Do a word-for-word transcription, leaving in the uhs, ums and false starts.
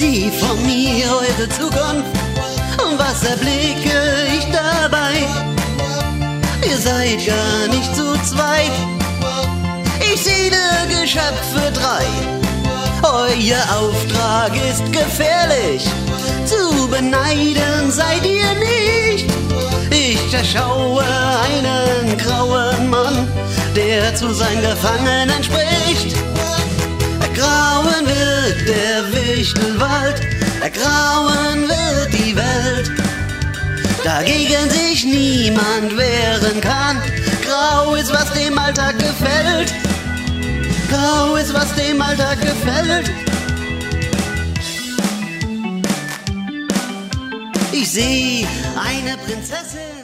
Sie von mir eure Zukunft und was erblicke ich dabei? Ihr seid gar nicht zu zweit, ich siede Geschöpfe drei. Euer Auftrag ist gefährlich, zu beneiden seid ihr nicht. Ich erschaue einen grauen Mann, der zu seinen Gefangenen spricht. Ergrauen wird der Wichtelwald, ergrauen wird die Welt, dagegen sich niemand wehren kann. Grau ist, was dem Alltag gefällt, grau ist, was dem Alltag gefällt. Ich seh eine Prinzessin.